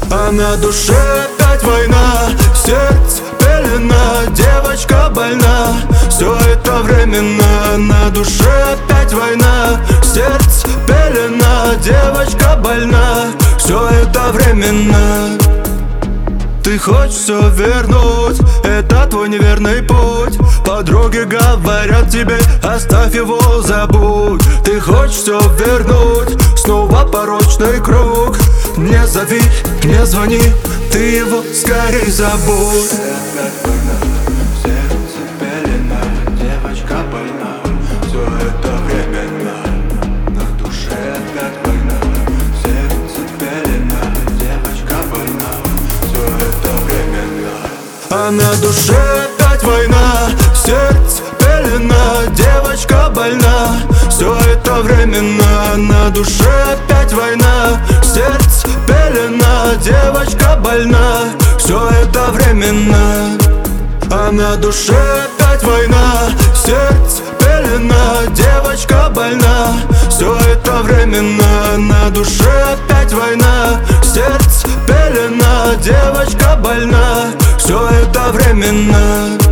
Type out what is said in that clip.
А на душе опять война, сердце пелена, девочка больна. Все это временно, на душе опять война, сердце пелена, девочка больна. Все это временно. Ты хочешь все вернуть, это твой неверный путь. Подруги говорят тебе, оставь его, забудь. Ты хочешь все вернуть, снова порочный круг. Не зови, не звони, ты его скорей забудь. Опять война, сердце пелена, девочка больна. Все это временно, на душе опять война. Сердце пелена, девочка больна. Все это временно. А на душе опять война, сердце пелена, девочка больна. Все это временно, на душе опять война, сердце пелена, девочка больна. Все это временно. А на душе опять война, сердце пелена, девочка больна. Все это временно, на душе опять война, сердце пелена, девочка больна. Все это временно.